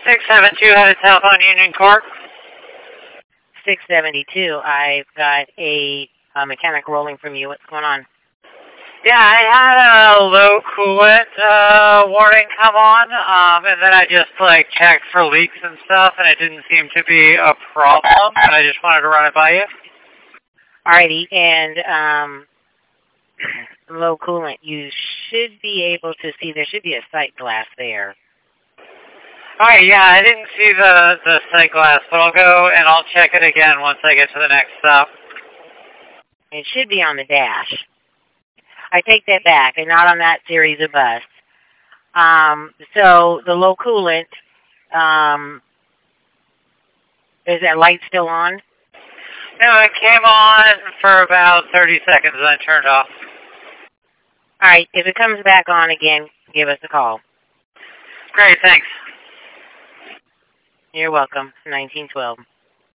672 headed south on Union Court. 672. I've got a mechanic rolling from you. What's going on? Yeah, I had a low coolant warning come on, and then I just checked for leaks and stuff, and it didn't seem to be a problem, and I just wanted to run it by you. Alrighty, and low coolant, you should be able to see, there should be a sight glass there. Alright, yeah, I didn't see the sight glass, but I'll go and I'll check it again once I get to the next stop. It should be on the dash. I take that back, and not on that series of bus. So the low coolant, is that light still on? No, it came on for about 30 seconds and then turned off. All right, if it comes back on again, give us a call. Great, thanks. You're welcome. 1912.